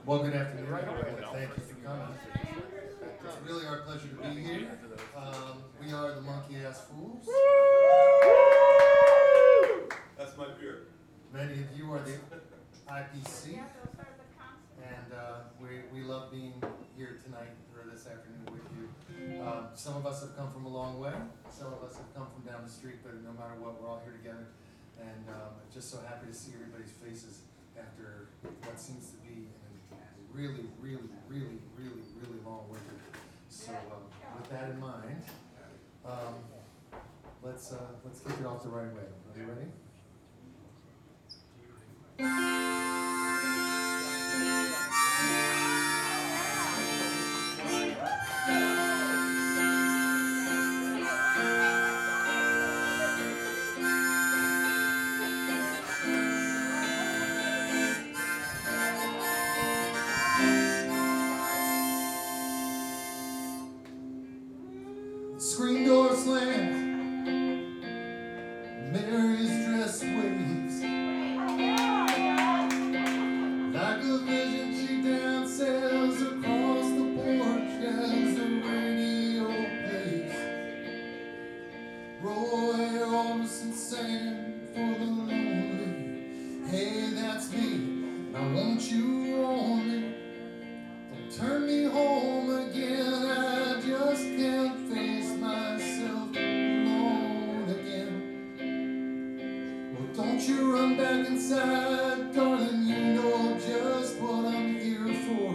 Well, good afternoon, everyone. Thank you for coming. It's really our pleasure to be here. We are the Monkey Ass Fools. That's my beer. Many of you are the IPC, and we love being here tonight or this afternoon with you. Some of us have come from a long way. Some of us have come from down the street, but no matter what, we're all here together. And I'm just so happy to see everybody's faces after what seems to be a really long winter. So with that in mind, let's kick it off the right way. Are you ready? Screen door slams, Mary's dress waves. Like a vision, she dances across the porch as the radio plays. Roy Orbison sang for the lonely. Hey, that's me. Now won't you roll me? Don't turn me home again. I just can't face myself alone again. Well, don't you run back inside, darling. You know just what I'm here for.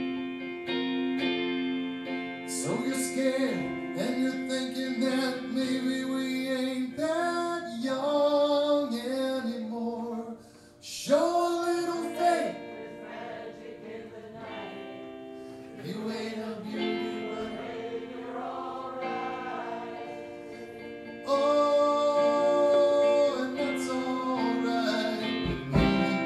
So you're scared and you're thinking that maybe we ain't that young anymore. Show a little faith. You ain't a beauty, but hey, you're alright. Oh, and that's alright with me.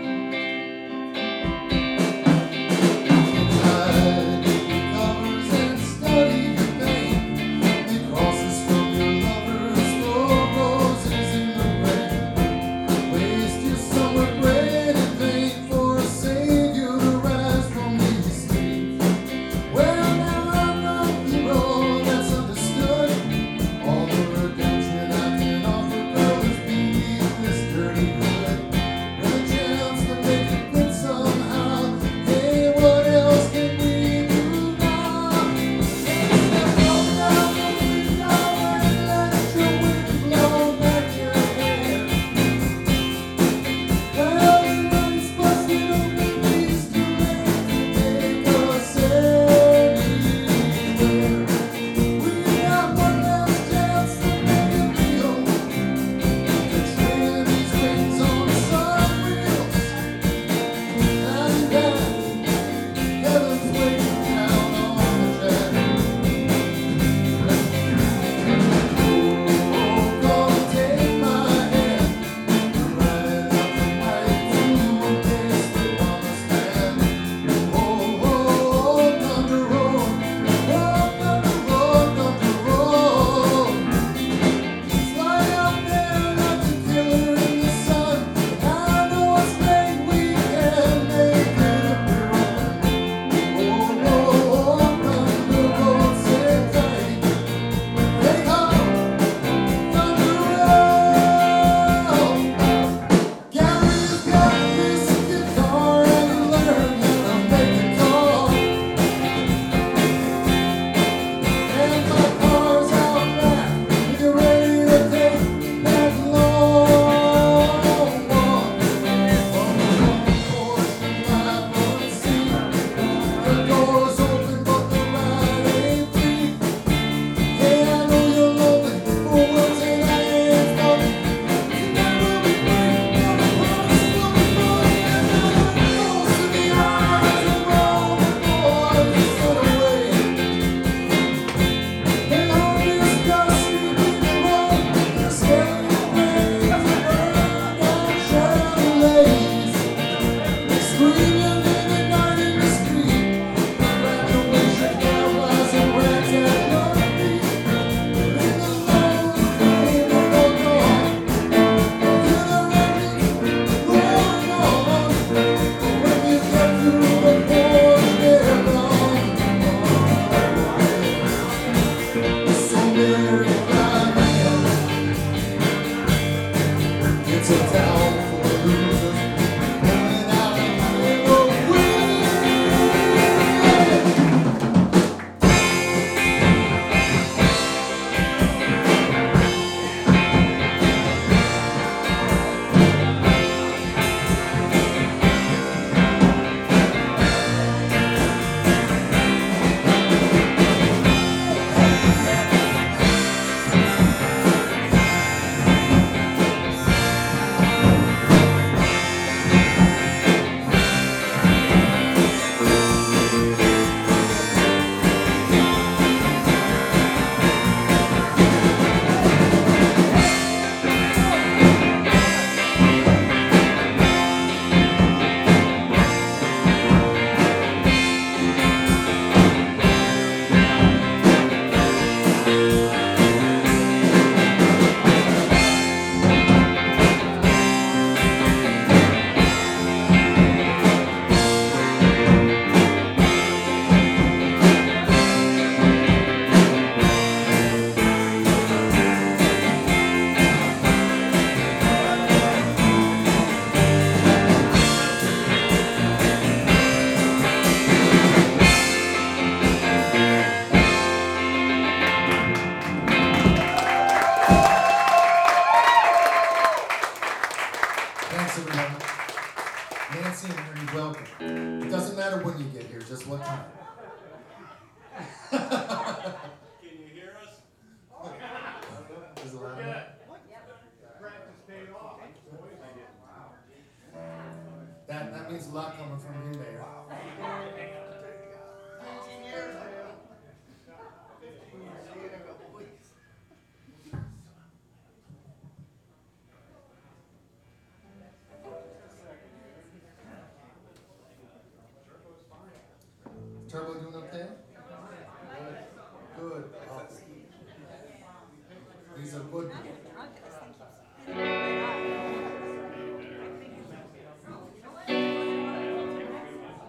Hide the covers and study your pain. Make crosses from your lovers, throw roses in the rain. Waste your summer bread in vain for a savior to rise from these streets. Well, It doesn't matter when you get here, just what time. Can you hear us? Is it loud enough? Practice paid off. That means a lot coming from you, Mayor. 15 years, man. 15 years. See you in a couple weeks. Turbo doing okay? Good. Oh. He's a good one.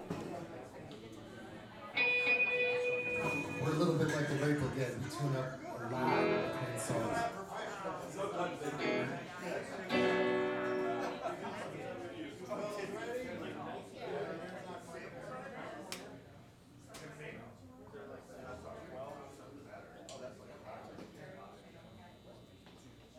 We're a little bit like the Grateful Dead. We tune up